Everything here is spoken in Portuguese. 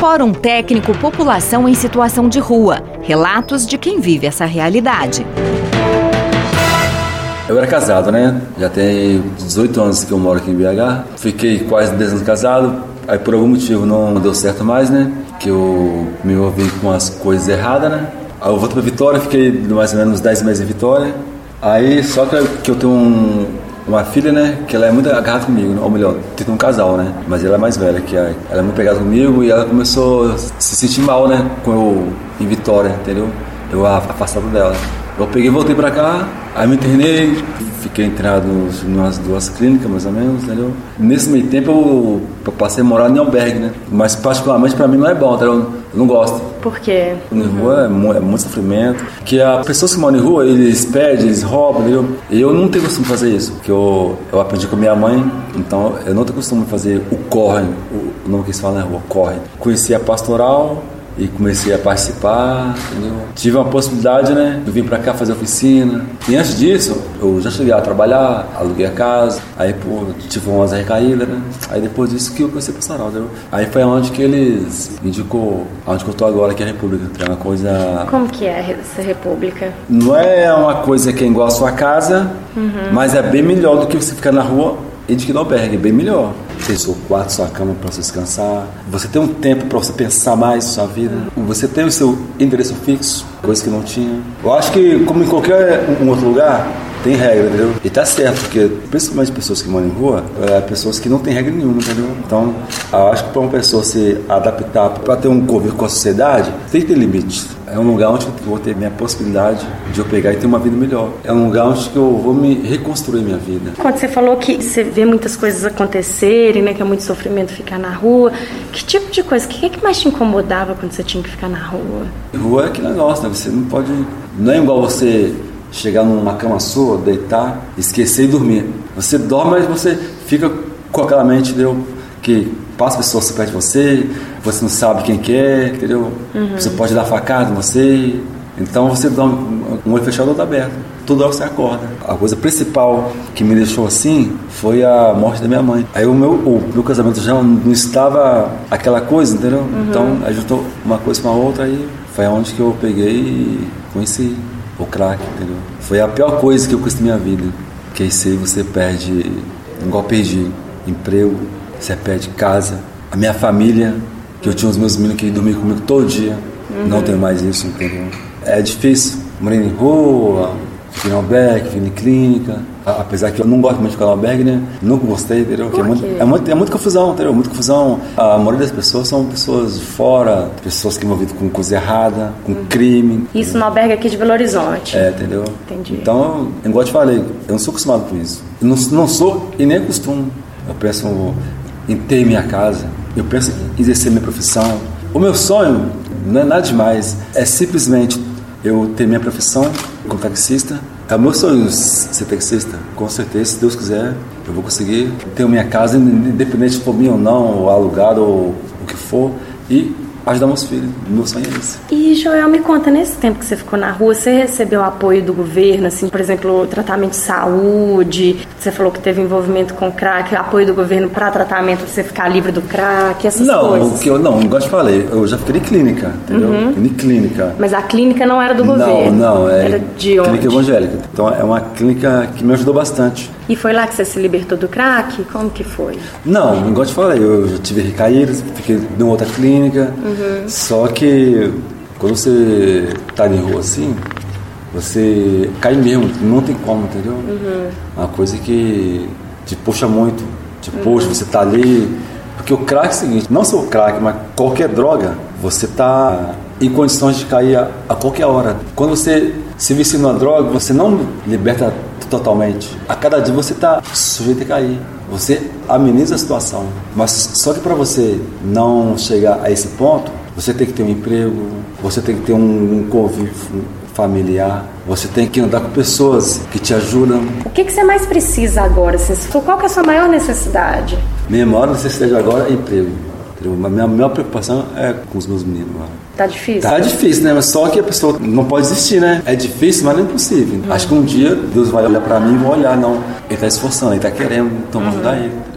Fórum Técnico População em Situação de Rua. Relatos de quem vive essa realidade. Eu era casado, né? Já tem 18 anos que eu moro aqui em BH. Fiquei quase 10 anos casado. Aí por algum motivo não deu certo mais, né? Que eu me envolvi com as coisas erradas, né? Aí eu volto pra Vitória, fiquei mais ou menos 10 meses em Vitória. Aí só que eu tenho uma filha, né, que ela é muito agarrada comigo, ou melhor, tem um casal, né, mas ela é mais velha, ela é muito pegada comigo e ela começou a se sentir mal, né, com eu em Vitória, entendeu? Eu afastado dela. Eu peguei e voltei pra cá, aí me internei, fiquei internado em umas 2 clínicas, mais ou menos, entendeu? Nesse meio tempo eu passei a morar em albergue, né, mas particularmente pra mim não é bom, entendeu? Eu não gosto. Por quê? Na rua é muito sofrimento. Que as pessoas que moram em rua, eles pedem, eles roubam, entendeu? E eu não tenho costume de fazer isso. Porque eu aprendi com minha mãe, então eu não tenho costume de fazer o corre, o nome que se fala na rua, corre. Conheci a pastoral e comecei a participar, entendeu? Tive uma possibilidade, né? Eu vim pra cá fazer oficina. E antes disso, eu já cheguei a trabalhar, aluguei a casa. Aí, tive umas recaídas, né? Aí depois disso que eu conheci a pastoral, entendeu? Aí foi onde que eles indicou, onde que eu tô agora, que é a República. É uma coisa... Como que é essa República? Não é uma coisa que é igual a sua casa, mas é bem melhor do que você ficar na rua e de que no albergue, é bem melhor. Tem seu quarto, sua cama para você descansar. Você tem um tempo para você pensar mais na sua vida. Você tem o seu endereço fixo, coisa que não tinha. Eu acho que, como em qualquer outro lugar, tem regra, entendeu? E tá certo, porque principalmente pessoas que moram em rua, pessoas que não tem regra nenhuma, entendeu? Então, eu acho que para uma pessoa se adaptar, para ter um convívio com a sociedade, tem que ter limites. É um lugar onde eu vou ter minha possibilidade de eu pegar e ter uma vida melhor. É um lugar onde eu vou me reconstruir minha vida. Quando você falou que você vê muitas coisas acontecerem, né, que é muito sofrimento ficar na rua, que tipo de coisa, o que mais te incomodava quando você tinha que ficar na rua? Rua é aquele negócio, né? Você não pode... Não é igual você chegar numa cama sua, deitar, esquecer e dormir. Você dorme, mas você fica com aquela mente, entendeu? Que passa pessoas perto de você não sabe quem que é, entendeu? Você pode dar facada em você. Então você dá um olho fechado e outro aberto. Toda hora você acorda. A coisa principal que me deixou assim foi a morte da minha mãe. Aí o meu casamento já não estava aquela coisa, entendeu? Então aí juntou uma coisa com a outra, aí foi onde que eu peguei e conheci o crack, entendeu? Foi a pior coisa que eu conheci na minha vida. Que aí você perde, igual perdi emprego, você perde casa, a minha família, que eu tinha os meus meninos que dormiam comigo todo dia. Não tenho mais isso, entendeu? É difícil. Morei em rua, fiquei em albergue, fiquei em clínica. Apesar que eu não gosto muito de ficar no albergue, né? Nunca gostei, entendeu? É muita confusão, entendeu? Muita confusão. A maioria das pessoas são pessoas de fora, pessoas que envolvidas com coisa errada, com crime. Isso no albergue aqui de Belo Horizonte. Entendeu? Entendi. Então, igual eu te falei, eu não sou acostumado com isso. Eu não sou e nem costumo. Eu penso em ter minha casa, eu penso em exercer minha profissão. O meu sonho não é nada demais, é simplesmente eu ter minha profissão como taxista. É o meu sonho ser taxista, com certeza, se Deus quiser, eu vou conseguir ter minha casa, independente se for minha ou não, ou alugado, ou o que for, e ajudar meus filhos. Meu sonho é esse. E, Joel, me conta, nesse tempo que você ficou na rua, você recebeu apoio do governo, assim, por exemplo, tratamento de saúde, você falou que teve envolvimento com crack, apoio do governo para tratamento, pra você ficar livre do crack, essas coisas? Não, igual eu te falei, eu já fiquei em clínica, entendeu? Em clínica. Mas a clínica não era do governo? Não, era de onde? Clínica evangélica. Então é uma clínica que me ajudou bastante. E foi lá que você se libertou do crack? Como que foi? Não, igual eu te falei, eu já tive recaídas, fiquei em outra clínica, só que quando você tá em rua assim, você cai mesmo, não tem como, entendeu? Uma coisa que te puxa muito, te puxa, você tá ali. Porque o crack é o seguinte, não só o crack, mas qualquer droga, você tá em condições de cair a qualquer hora. Quando você se vicia numa droga, você não liberta totalmente. A cada dia você tá sujeito a cair. Você ameniza a situação. Mas só que para você não chegar a esse ponto, você tem que ter um emprego, você tem que ter um convívio familiar, você tem que andar com pessoas que te ajudam. O que você mais precisa agora? Qual que é a sua maior necessidade? Minha maior necessidade agora é emprego. A minha maior preocupação é com os meus meninos agora. Tá difícil? Tá difícil, né? Mas só que a pessoa não pode desistir, né? É difícil, mas não é impossível. Acho que um dia Deus vai olhar pra mim e vai olhar, não. Ele tá esforçando, ele tá querendo, então vamos ajudar ele.